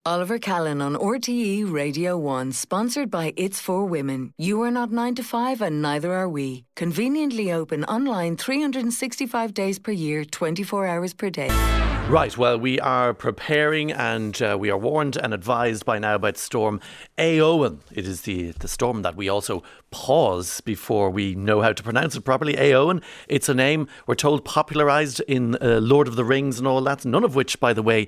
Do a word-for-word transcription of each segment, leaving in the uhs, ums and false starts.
Oliver Callan on R T E Radio one, sponsored by It's For Women. You are not nine to five and neither are we. Conveniently open online three hundred sixty-five days per year, twenty-four hours per day. Right, well, we are preparing and uh, we are warned and advised by now about Storm Éowyn. It is the, the storm that we also pause before we know how to pronounce it properly. Éowyn, it's a name, we're told, popularised in uh, Lord of the Rings and all that, none of which, by the way,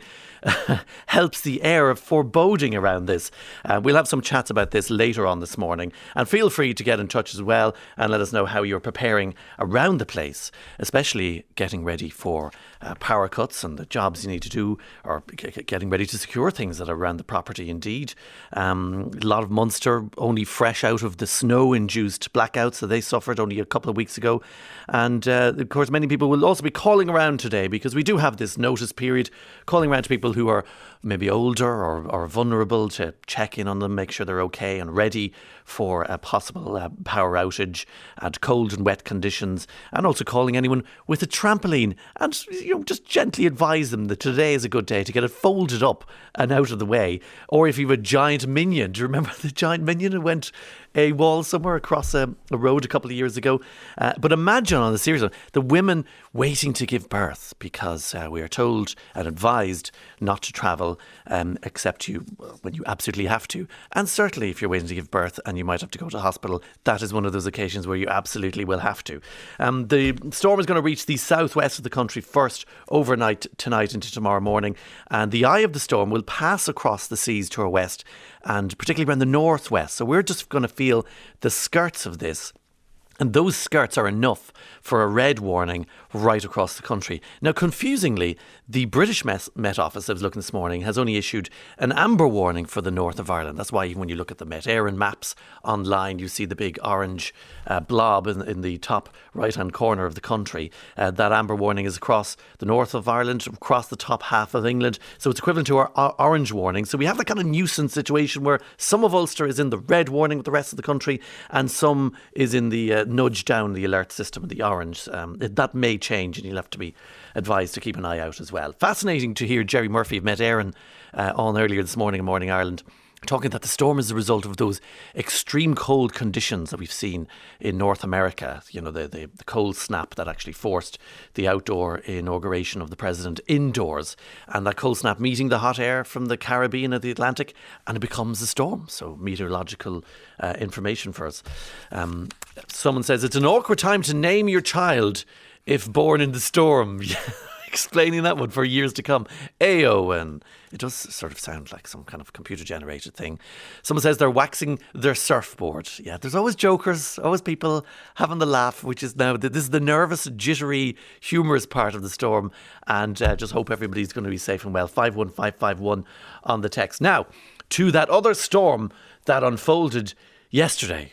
helps the air of foreboding around this. Uh, we'll have some chats about this later on this morning. And feel free to get in touch as well and let us know how you're preparing around the place, especially getting ready for uh, power cuts and the jobs you need to do, or g- getting ready to secure things that are around the property indeed. Um, a lot of Munster only fresh out of the snow-induced blackouts that they suffered only a couple of weeks ago. And uh, of course, many people will also be calling around today because we do have this notice period, calling around to people who are maybe older or, or vulnerable, to check in on them, make sure they're okay and ready for a possible uh, power outage and cold and wet conditions, and also calling anyone with a trampoline and, you know, just gently advise them that today is a good day to get it folded up and out of the way. Or if you have a giant minion, do you remember the giant minion who went a wall somewhere across a, a road a couple of years ago? Uh, but imagine, on the serious one, the women waiting to give birth, because uh, we are told and advised not to travel um, except you when you absolutely have to. And certainly if you're waiting to give birth and you might have to go to hospital, that is one of those occasions where you absolutely will have to. Um, the storm is going to reach the southwest of the country first overnight tonight into tomorrow morning, and the eye of the storm will pass across the seas to our west and particularly around the northwest. So we're just going to feel the skirts of this. And those skirts are enough for a red warning right across the country. Now, confusingly, the British Met Office, I was looking this morning, has only issued an amber warning for the north of Ireland. That's why even when you look at the Met Éireann maps online, you see the big orange uh, blob in, in the top right-hand corner of the country. Uh, that amber warning is across the north of Ireland, across the top half of England. So it's equivalent to our, our orange warning. So we have that kind of nuisance situation where some of Ulster is in the red warning with the rest of the country, and some is in the uh, nudge down the alert system, the orange. Um, it, that may change, and you'll have to be advised to keep an eye out as well. Fascinating to hear Jerry Murphy of Met Éireann uh, on earlier this morning in Morning Ireland, talking that the storm is the result of those extreme cold conditions that we've seen in North America. You know, the, the, the cold snap that actually forced the outdoor inauguration of the president indoors, and that cold snap meeting the hot air from the Caribbean and the Atlantic, and it becomes a storm. So meteorological uh, information for us. Um, someone says it's an awkward time to name your child if born in the storm. Explaining that one for years to come. Éowyn. It does sort of sound like some kind of computer-generated thing. Someone says they're waxing their surfboard. Yeah, there's always jokers, always people having the laugh, which is now, this is the nervous, jittery, humorous part of the storm. And uh, just hope everybody's going to be safe and well. five one five five one on the text. Now, to that other storm that unfolded yesterday.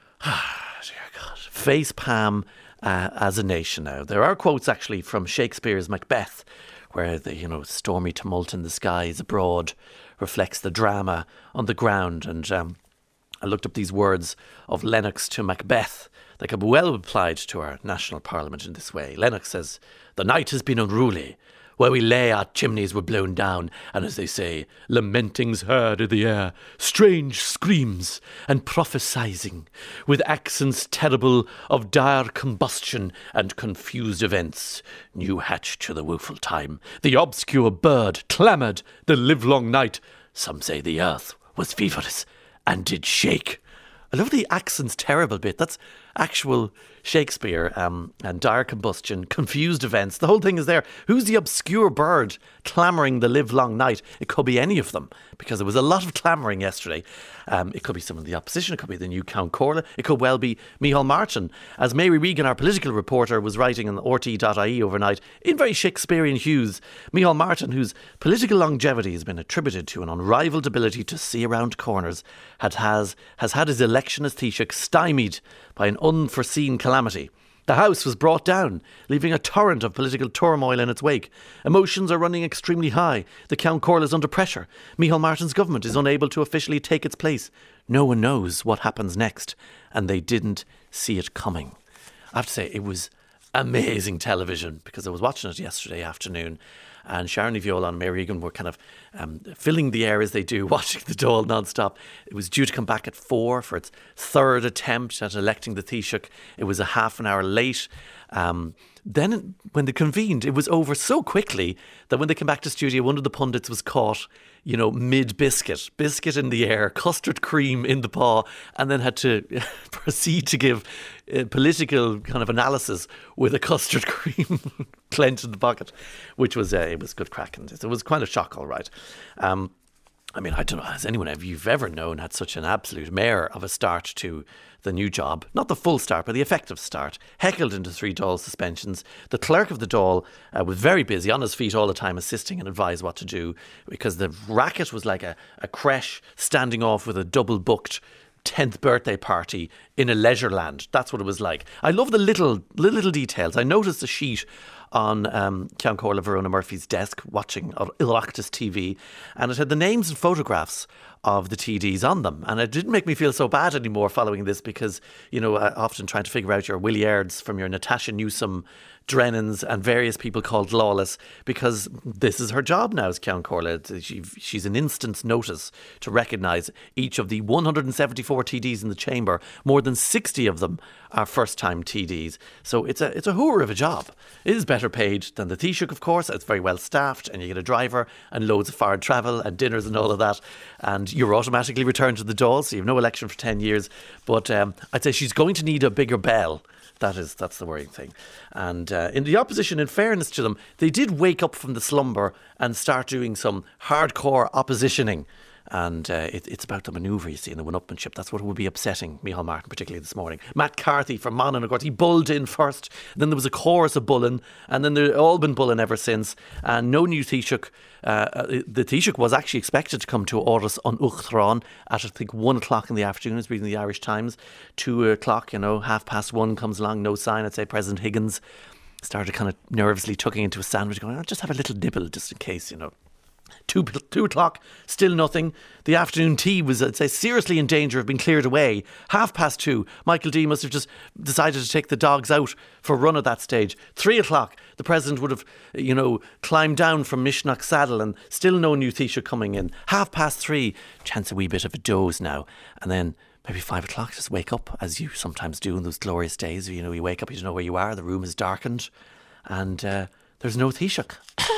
Dear God. Face palm. Uh, as a nation now. There are quotes actually from Shakespeare's Macbeth, where the, you know, stormy tumult in the skies abroad reflects the drama on the ground. And um, I looked up these words of Lennox to Macbeth that could be well applied to our national parliament in this way. Lennox says, "The night has been unruly. Where we lay, our chimneys were blown down, and as they say, lamentings heard in the air, strange screams and prophesying, with accents terrible of dire combustion and confused events, new hatched to the woeful time. The obscure bird clamoured the livelong night. Some say the earth was feverish and did shake." I love the accents terrible bit. That's actual Shakespeare, um, and dire combustion, confused events. The whole thing is there. Who's the obscure bird clamouring the livelong night? It could be any of them, because there was a lot of clamouring yesterday. Um, it could be someone in the opposition. It could be the new Count Corla. It could well be Micheál Martin. As Mary Regan, our political reporter, was writing on R T E dot I E overnight, in very Shakespearean hues, Micheál Martin, whose political longevity has been attributed to an unrivalled ability to see around corners, had, has, has had his election as Taoiseach stymied by an unforeseen calamity. The House was brought down, leaving a torrent of political turmoil in its wake. Emotions are running extremely high. The Count Corla is under pressure. Micheál Martin's government is unable to officially take its place. No one knows what happens next, and they didn't see it coming. I have to say, it was amazing television, because I was watching it yesterday afternoon, and Sharon Ní Bheola and Mary Egan were kind of um, filling the air as they do, watching the Dáil non-stop. It was due to come back at four for its third attempt at electing the Taoiseach. It was a half an hour late. Um, then when they convened, it was over so quickly that when they came back to studio, one of the pundits was caught, you know, mid-biscuit, biscuit in the air, custard cream in the paw, and then had to proceed to give uh, political kind of analysis with a custard cream clenched in the pocket, which was, uh, it was good crack. And it was quite a shock, all right. Um, I mean, I don't know, has anyone ever, you've ever known had such an absolute mare of a start to the new job? Not the full start, but the effective start. Heckled into three Dáil suspensions. The clerk of the Dáil uh, was very busy, on his feet all the time, assisting and advised what to do, because the racket was like a, a creche standing off with a double-booked tenth birthday party in a leisure land. That's what it was like. I love the little, the little details. I noticed a sheet on um, Ceann Comhairle Verona Murphy's desk watching Oireachtas T V, and it had the names and photographs of the T Ds on them, and it didn't make me feel so bad anymore following this, because, you know, uh, often trying to figure out your Willie Airds from your Natasha Newsom, Drennans and various people called Lawless, because this is her job now as Ceann Comhairle. She, she's an instant's notice to recognise each of the one hundred seventy-four T Ds in the chamber. More than sixty of them are first-time T Ds. So it's a it's a hooer of a job. It is better paid than the Taoiseach, of course. It's very well staffed, and you get a driver and loads of foreign travel and dinners and all of that. And you're automatically returned to the Dáil, so you have no election for ten years. But um, I'd say she's going to need a bigger bell. That is, that's the worrying thing. And uh, in the opposition, in fairness to them, they did wake up from the slumber and start doing some hardcore oppositioning. And uh, it, it's about the manoeuvre, you see, and the one-upmanship. That's what would be upsetting Micheál Martin, particularly this morning. Matt Carthy from Monaghan, of course, he bulled in first. Then there was a chorus of bulling, and then they've all been bulling ever since. And no new Taoiseach. Uh, the Taoiseach was actually expected to come to Áras an Uachtaráin at, I think, one o'clock in the afternoon. I was reading the Irish Times. Two o'clock, you know, half past one comes along, no sign. I'd say President Higgins started kind of nervously tucking into a sandwich, going, I'll just have a little nibble just in case, you know. Two, two o'clock, still nothing. The afternoon tea was, I'd say, seriously in danger of being cleared away. Half past two, Michael D must have just decided to take the dogs out for a run at that stage. Three o'clock, the President would have, you know, climbed down from Mishnach Saddle, and still no new Taoiseach coming in. Half past three, chance a wee bit of a doze now. And then maybe five o'clock, just wake up, as you sometimes do in those glorious days. You know, you wake up, you don't know where you are, the room is darkened, and uh, there's no Taoiseach.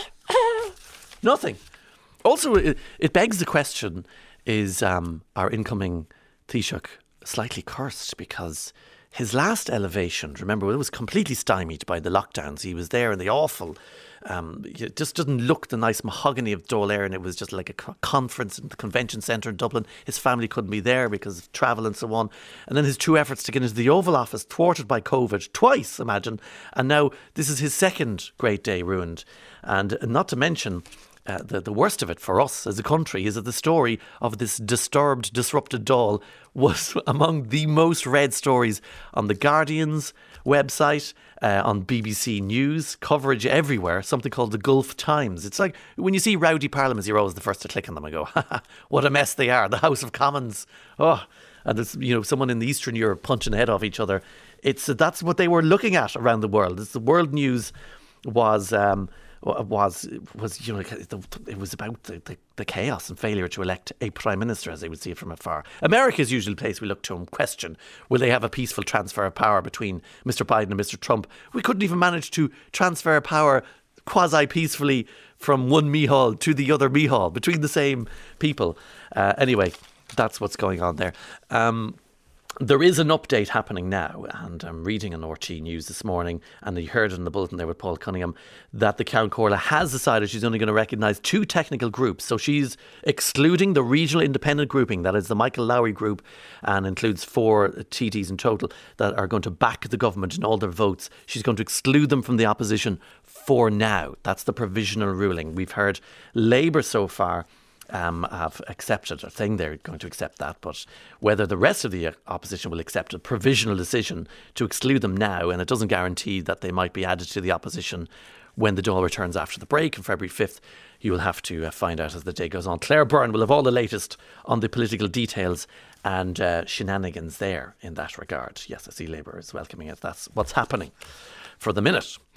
Nothing. Also, it, it begs the question, is um, our incoming Taoiseach slightly cursed? Because his last elevation, remember, it was completely stymied by the lockdowns. He was there in the awful, um, it just doesn't look the nice mahogany of Dáil Éireann. It was just like a conference in the convention centre in Dublin. His family couldn't be there because of travel and so on. And then his two efforts to get into the Oval Office thwarted by COVID twice, imagine. And now this is his second great day ruined. And not to mention, Uh, the, the worst of it for us as a country is that the story of this disturbed, disrupted Dáil was among the most read stories on The Guardian's website, uh, on B B C News, coverage everywhere, something called the Gulf Times. It's like when you see rowdy parliaments, you're always the first to click on them and go, ha, what a mess they are. The House of Commons. Oh, and there's, you know, someone in the Eastern Europe punching the head off each other. It's uh, that's what they were looking at around the world. It's the world news was... Um, was was you know it was about the, the, the chaos and failure to elect a prime minister, as they would see it from afar. America is usually the place we look to and question, will they have a peaceful transfer of power between Mister Biden and Mister Trump? We couldn't even manage to transfer power quasi peacefully from one Micheál to the other Micheál between the same people. Uh, anyway, that's what's going on there. Um, There is an update happening now, and I'm reading on R T News this morning, and you heard it in the bulletin there with Paul Cunningham, that the Ceann Comhairle has decided she's only going to recognise two technical groups. So she's excluding the regional independent grouping, that is the Michael Lowry group, and includes four T Ds in total that are going to back the government in all their votes. She's going to exclude them from the opposition for now. That's the provisional ruling. We've heard Labour so far Um, have accepted, or saying they're going to accept that, but whether the rest of the opposition will accept a provisional decision to exclude them now, and it doesn't guarantee that they might be added to the opposition when the Dáil returns after the break on February fifth, you will have to uh, find out as the day goes on. Claire Byrne will have all the latest on the political details and uh, shenanigans there in that regard. Yes, I see Labour is welcoming it. That's what's happening for the minute.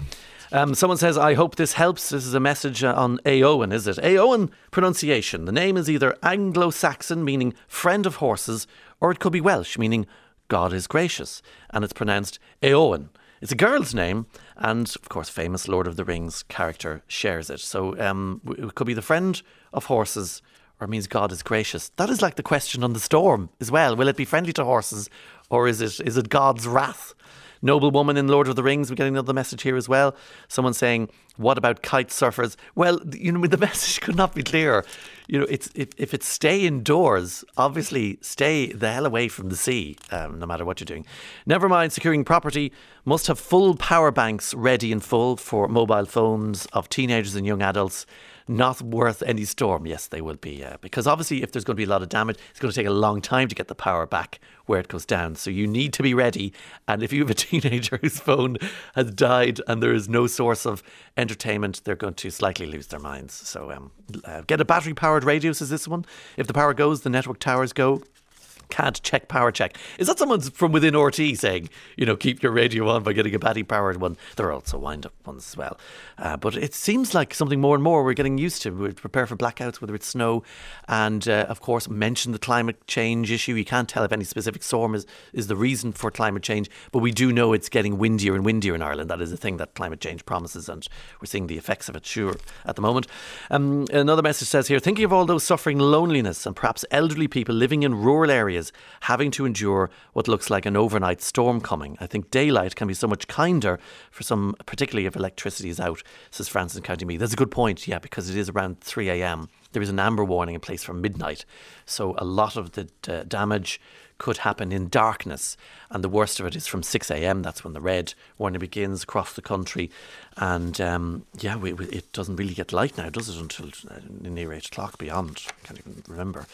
Um, someone says, I hope this helps. This is a message uh, on Éowyn, is it? Éowyn pronunciation. The name is either Anglo-Saxon, meaning friend of horses, or it could be Welsh, meaning God is gracious. And it's pronounced Éowyn. It's a girl's name, and of course, famous Lord of the Rings character shares it. So um, it could be the friend of horses, or it means God is gracious. That is like the question on the storm as well. Will it be friendly to horses, or is it is it God's wrath? Noble woman in Lord of the Rings, we're getting another message here as well. Someone saying, what about kite surfers? Well, you know, the message could not be clearer. You know, it's if, if it's stay indoors, obviously stay the hell away from the sea, um, no matter what you're doing. Never mind securing property, must have full power banks ready in full for mobile phones of teenagers and young adults. Not worth any storm. Yes, they will be. Uh, because obviously if there's going to be a lot of damage, it's going to take a long time to get the power back where it goes down. So you need to be ready. And if you have a teenager whose phone has died and there is no source of entertainment, they're going to slightly lose their minds. So um, uh, get a battery-powered radio, says this one. If the power goes, the network towers go. Can't check power check. Is that someone from within R T saying, you know, keep your radio on by getting a battery powered one? There are also wind up ones as well. Uh, but it seems like something more and more we're getting used to. We prepare for blackouts, whether it's snow, and uh, of course mention the climate change issue. You can't tell if any specific storm is, is the reason for climate change, but we do know it's getting windier and windier in Ireland. That is a thing that climate change promises, and we're seeing the effects of it, sure, at the moment. Um, another message says here, thinking of all those suffering loneliness and perhaps elderly people living in rural areas having to endure what looks like an overnight storm coming. I think daylight can be so much kinder for some, particularly if electricity is out, says Francis in County Meath. That's a good point, yeah, because it is around three a.m. There is an amber warning in place for midnight. So a lot of the uh, damage could happen in darkness, and the worst of it is from six a.m. That's when the red warning begins across the country. And um, yeah, we, we, it doesn't really get light now, does it, until uh, near eight o'clock beyond. I can't even remember.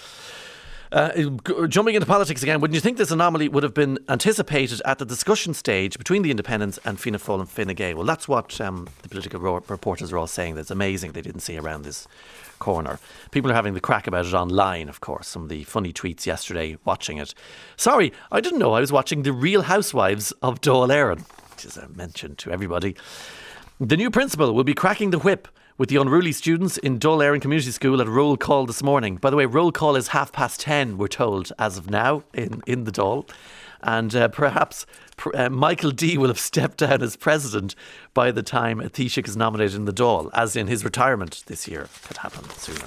Uh, jumping into politics again, wouldn't you think this anomaly would have been anticipated at the discussion stage between the Independents and Fianna Fáil and Fine Gael? Well, that's what um, the political ro- reporters are all saying. That's amazing they didn't see around this corner. People are having the crack about it online, of course. Some of the funny tweets yesterday watching it. Sorry, I didn't know I was watching The Real Housewives of Dáil Éireann, which is a mention to everybody. The new principal will be cracking the whip with the unruly students in Dáil Éireann Community School at roll call this morning. By the way, roll call is half past ten, we're told, as of now, in, in the Dáil. And uh, perhaps uh, Michael D will have stepped down as president by the time Taoiseach is nominated in the Dáil, as in his retirement this year could happen sooner.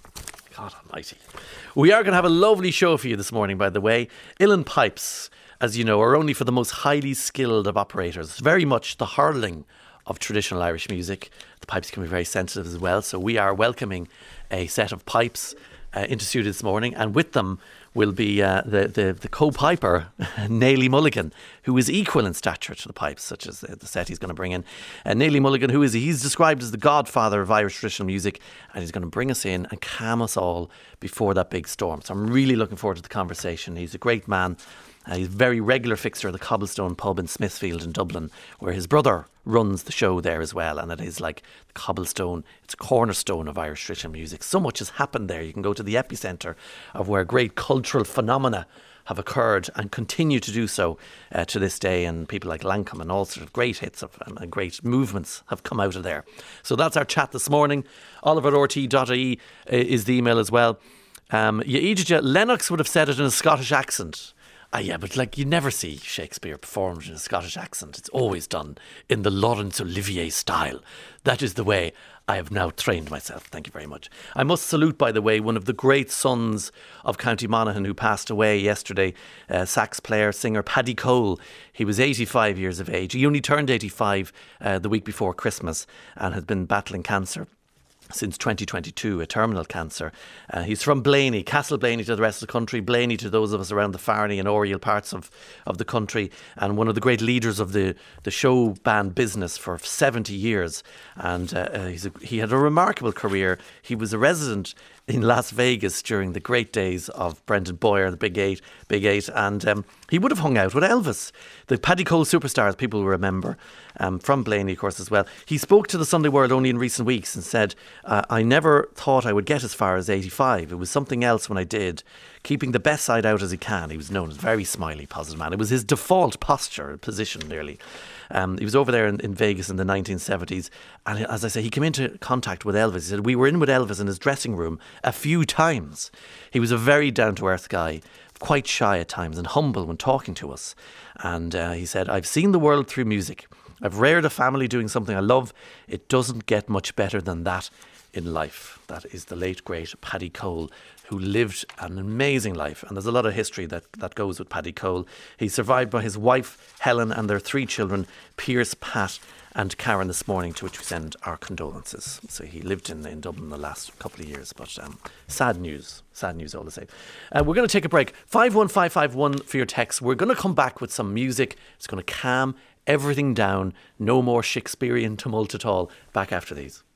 God almighty. We are going to have a lovely show for you this morning, by the way. Uilleann Pipes, as you know, are only for the most highly skilled of operators. Very much the hurling of traditional Irish music. The pipes can be very sensitive as well, so we are welcoming a set of pipes uh, into studio this morning, and with them will be uh, the, the, the co-piper Naily Mulligan, who is equal in stature to the pipes, such as the, the set he's going to bring in. Uh, Naily Mulligan, who is he's described as the godfather of Irish traditional music, and he's going to bring us in and calm us all before that big storm. So I'm really looking forward to the conversation. He's a great man. Uh, he's a very regular fixture of the Cobblestone pub in Smithfield in Dublin, where his brother runs the show there as well. And it is like the Cobblestone, it's a cornerstone of Irish traditional music. So much has happened there. You can go to the epicentre of where great cultural phenomena have occurred and continue to do so uh, to this day. And people like Lancome and all sorts of great hits of, and great movements have come out of there. So that's our chat this morning. Oliver at r t dot I E is the email as well. Um, yeah, Lennox would have said it in a Scottish accent. Ah, yeah, but like you never see Shakespeare performed in a Scottish accent. It's always done in the Laurence Olivier style. That is the way I have now trained myself. Thank you very much. I must salute, by the way, one of the great sons of County Monaghan who passed away yesterday, uh, sax player, singer Paddy Cole. He was eighty-five years of age. He only turned eighty-five uh, the week before Christmas and had been battling cancer since twenty twenty-two, a terminal cancer. Uh, he's from Blaney, Castle Blaney to the rest of the country, Blaney to those of us around the Farney and Oriel parts of, of the country, and one of the great leaders of the, the show band business for seventy years. And uh, uh, he's a, he had a remarkable career. He was a resident in Las Vegas during the great days of Brendan Boyer, the Big Eight, Big Eight, and um, he would have hung out with Elvis, the Paddy Cole superstar, as people will remember, um, from Blaney, of course, as well. He spoke to the Sunday World only in recent weeks and said, uh, I never thought I would get as far as eighty-five. It was something else when I did, keeping the best side out as he can. He was known as a very smiley, positive man. It was his default posture, position, nearly. Um, he was over there in, in Vegas in the nineteen seventies. And as I say, he came into contact with Elvis. He said, we were in with Elvis in his dressing room a few times. He was a very down-to-earth guy, quite shy at times and humble when talking to us. And uh, he said, I've seen the world through music. I've reared a family doing something I love. It doesn't get much better than that in life. That is the late, great Paddy Cole, who lived an amazing life. And there's a lot of history that, that goes with Paddy Cole. He's survived by his wife, Helen, and their three children, Pierce, Pat, and Karen this morning, to which we send our condolences. So he lived in, in Dublin the last couple of years, but um, sad news. Sad news all the same. Uh, we're going to take a break. five one five five one for your text. We're going to come back with some music. It's going to calm everything down. No more Shakespearean tumult at all. Back after these.